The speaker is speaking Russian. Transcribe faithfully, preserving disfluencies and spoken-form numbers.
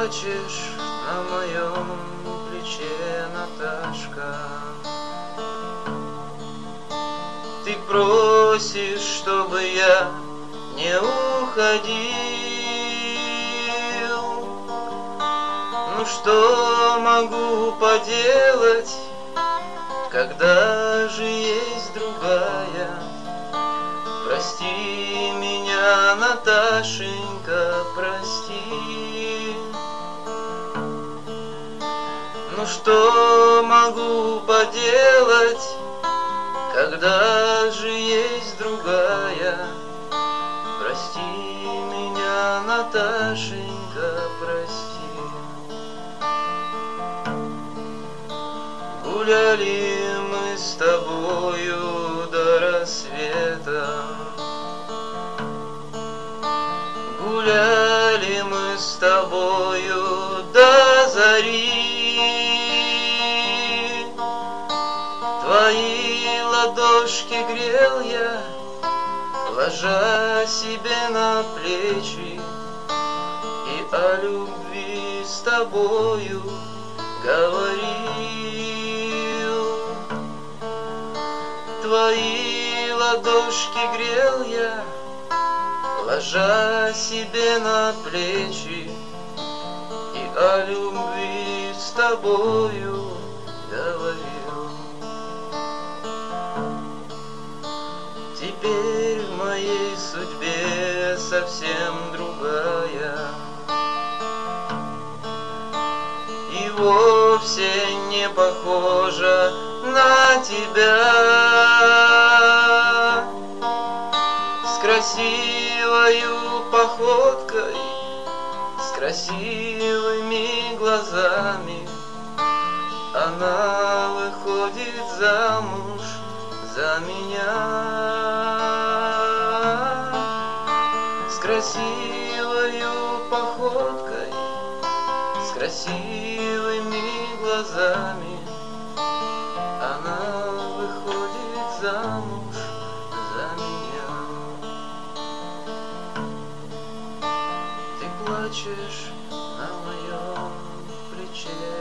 плачешь на моем плече, Наташка. Ты просишь, чтобы я не уходил. Ну что могу поделать, когда же есть другая? Прости меня, Наташенька, прости. Ну что могу поделать, когда же есть другая? Прости меня, Наташенька, прости. Гуляли мы с тобою до рассвета, гуляли мы с тобою до зари. Твои ладошки грел я, ложа себе на плечи, и о любви с тобою говорил. Твои ладошки грел я, ложа себе на плечи, и о любви с тобою говорил. Теперь в моей судьбе совсем другая, и вовсе не похожа на тебя. С красивою походкой, с красивыми глазами она выходит замуж за меня. С красивою походкой, с красивыми глазами она выходит замуж за меня. Ты плачешь на моем плече,